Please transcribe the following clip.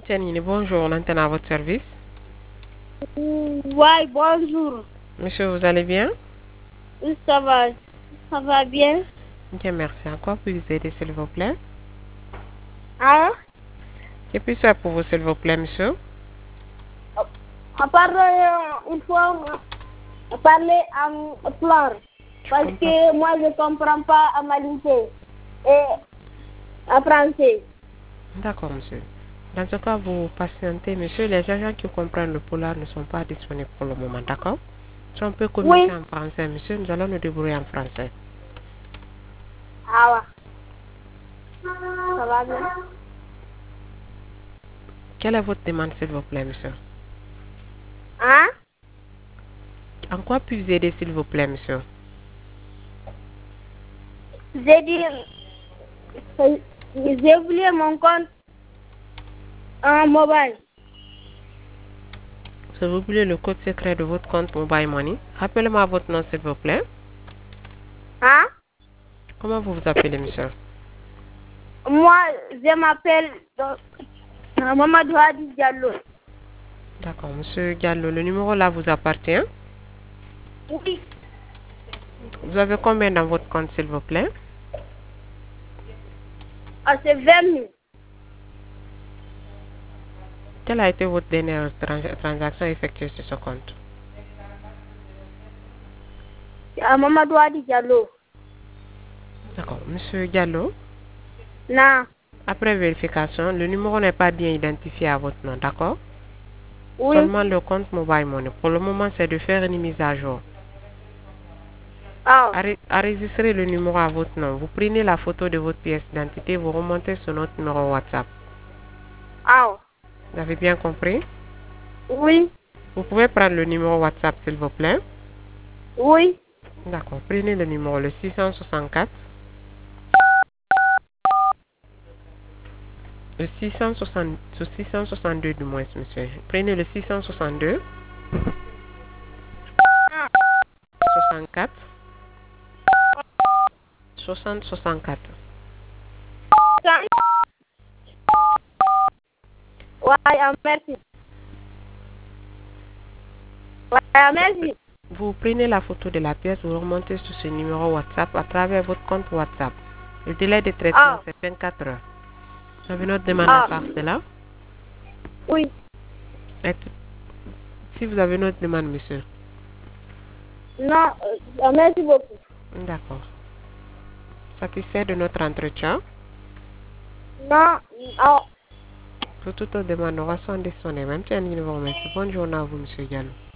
Tianine, bonjour, on antenne à votre service. Oui, bonjour. Monsieur, vous allez bien? Oui, ça va bien. Bien, merci. En quoi puis-je vous aider, s'il vous plaît? Hein? Que puis-je faire pour vous, s'il vous plaît, monsieur? On parle, il faut parler en plan. Parce comprends. que moi, je ne comprends pas en malinké et en français. D'accord, monsieur. Dans ce cas, vous patientez, monsieur. Les agents qui comprennent le polar ne sont pas disponibles pour le moment, d'accord? Si on peut communiquer Oui. en français, monsieur, nous allons nous débrouiller en français. Ah ouais. Ça va bien. Quelle est votre demande, s'il vous plaît, monsieur? Hein? En quoi puis-je vous aider, s'il vous plaît, monsieur? J'ai dit, j'ai oublié mon compte en mobile. Si vous voulez le code secret de votre compte Mobile Money, rappelez-moi votre nom, s'il vous plaît. Hein? Comment vous vous appelez, monsieur? Moi, je m'appelle Mamadou Hadi Diallo. D'accord, monsieur Diallo, le numéro là vous appartient. Oui. Vous avez combien dans votre compte, s'il vous plaît? Ah, c'est 20 000. Quelle a été votre dernière transaction effectuée sur ce compte? Mamadou Hadi Diallo. D'accord, monsieur Diallo, Non. après vérification, le numéro n'est pas bien identifié à votre nom, d'accord? Oui. Seulement le compte Mobile Money. Pour le moment, c'est de faire une mise à jour. Ah. Enregistrez le numéro à votre nom. Vous prenez la photo de votre pièce d'identité, vous remontez sur notre numéro WhatsApp. Ah. Vous avez bien compris? Oui. Vous pouvez prendre le numéro WhatsApp, s'il vous plaît? Oui. D'accord, prenez le numéro, le 664. Le 662 du moins, monsieur. Prenez le 662. 64. 64. Ouais, merci. Ouais, merci. Vous prenez la photo de la pièce, vous remontez sur ce numéro WhatsApp à travers votre compte WhatsApp. Le délai de traitement, c'est 24 heures. Vous avez notre demande à part cela? Oui. Si vous avez notre demande, monsieur. Non, merci beaucoup. D'accord. Satisfait de notre entretien? Non, oh. Pour toute autre demande, nous restons disponibles. Même si un numéro, merci. Bonne journée à vous, monsieur Diallo.